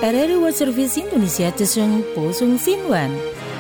RRI World Service Indonesia Tusung Posung Sinwan。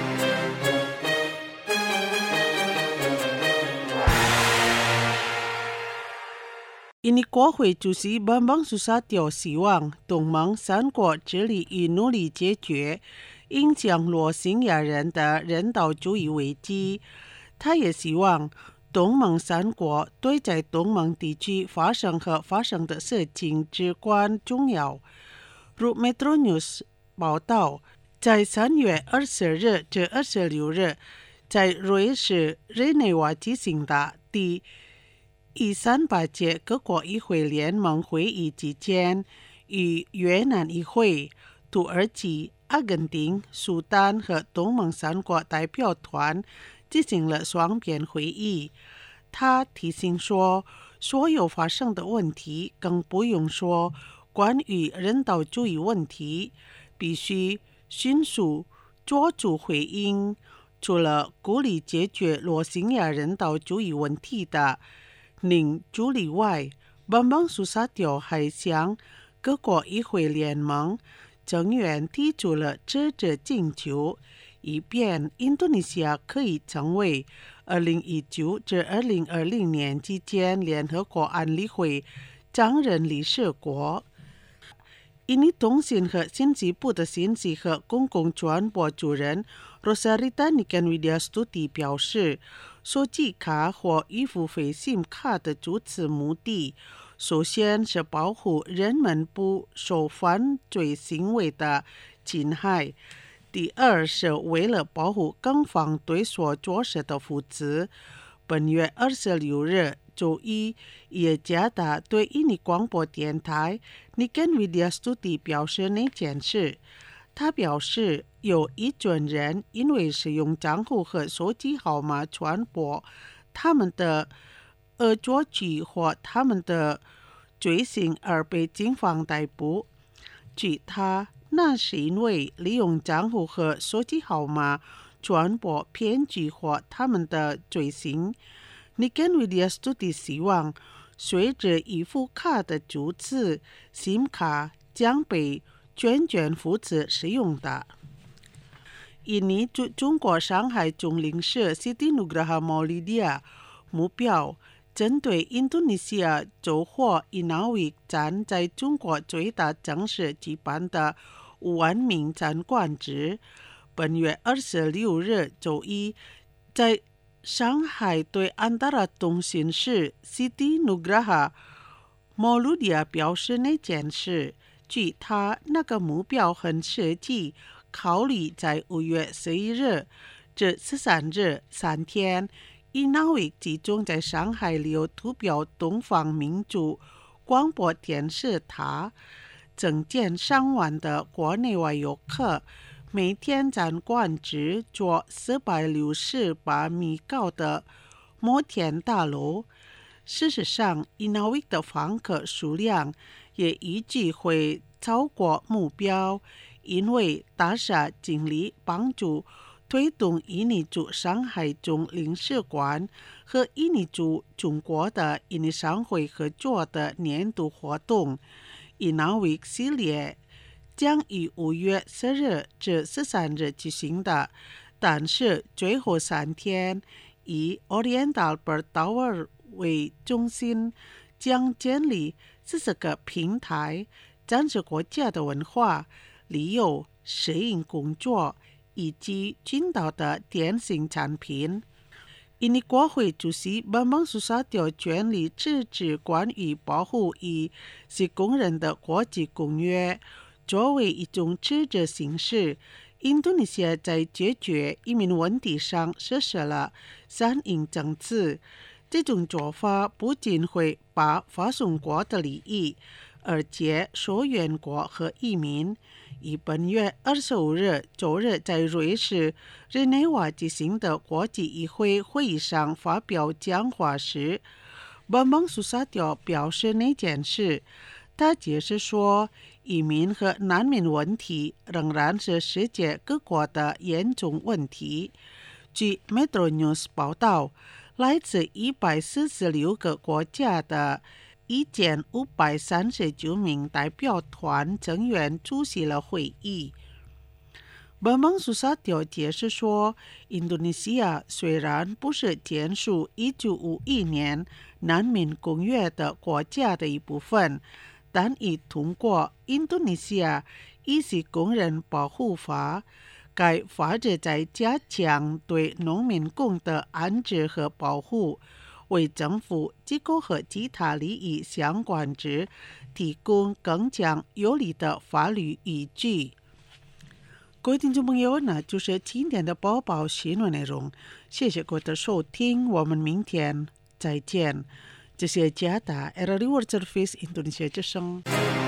印尼国会主席班邦苏萨蒂希望东盟三国致力于努力解决影响罗兴亚人的人道主义危机。他也希望东盟三国对在东盟地区发生和发生的事情至关重要。如 Metro News 报道，在3月20日至26日，在瑞士日内瓦举行的第138届各国议会联盟会议期间，与越南议会、土耳其、阿根廷、苏丹和东盟三国代表团进行了双边会议。他提醒说，所有发生的问题，更不用说关于人道主义问题，必须迅速做出回应。除了鼓励解决罗兴亚人道主义问题的领主例外，班邦苏萨蒂还向各国议会联盟成员提出了这请求，以便印度尼西亚可以成为2019至2020年期间联合国安理会常任理事国。印尼通信和信息部的信息和公共传播主任 Rosarita Niken Widyastuti 表示，手机卡或预付费 SIM 卡的主次目的，首先是保护人们不受犯罪行为的侵害，第二是为了保护更方对所做事的负责。本月26日周一，耶加达对印尼广播电台 Niken Widyastuti 表示那件事。他表示，有一群人因为使用账户和手机号码传播他们的恶作剧或他们的罪行而被警方逮捕。据他，那是因为利用账户和手机号码传播骗局或他们的罪行。Niken Widyastuti 希望随着预付卡的注册 SIM 卡将被全权负责使用的。印尼中国上海总领事 Siti Nugraha Maulidiyah 目标针对印度尼西亚走火Inawik站在中国最大城市举办的5万名站官职。本月26日周一，在上海对安达拉通讯社 Siti Nugraha Maulidiyah 表示那件事。据他，那个目标很实际，考虑在5月11日至13日3天，Inawik集中在上海6图标东方民族广播电视塔，增建上万的国内外游客，每天站官职做468米高的摩天大楼。事实上 Inawik 的访客数量也预计会超过目标，因为大厦经理帮助推动印尼驻上海总领事馆和印尼驻中国的印尼商会合作的年度活动 Inawik 系列将于5月10日至13日举行的，但是最后3天以 Oriental Pearl Tower 为中心，将建立40个平台，展示国家的文化、旅游、摄影工作以及青岛的电信产品。印尼国会主席班邦苏萨蒂全力支持关于保护与是工人的国际公约。作为一种实质形式，印度尼西亚在解决移民问题上实施了3赢政策。这种做法不仅会把发送国的利益，而且受援国和移民。以本月25日周日在瑞士日内瓦举行的国际议会会议上发表讲话时，班邦苏萨蒂表示那件事。他解释说，移民和难民问题仍然是世界各国的严重问题。据 Metro News 报道，来自146个国家的 1539名代表团成员出席了会议。Bambang Susatyo解释说，印度尼西亚虽然不是签署1951年难民公约的国家的一部分，但已通过印度尼西亚医事工人保护法，该法旨在加强对农民工的安置和保护，为政府机构和其他利益相关者提供更加有力的法律依据。各位听众朋友，那就是今天的播报新闻内容，谢谢各位的收听，我们明天再见。这是加达 RRI World Service Indonesia之声。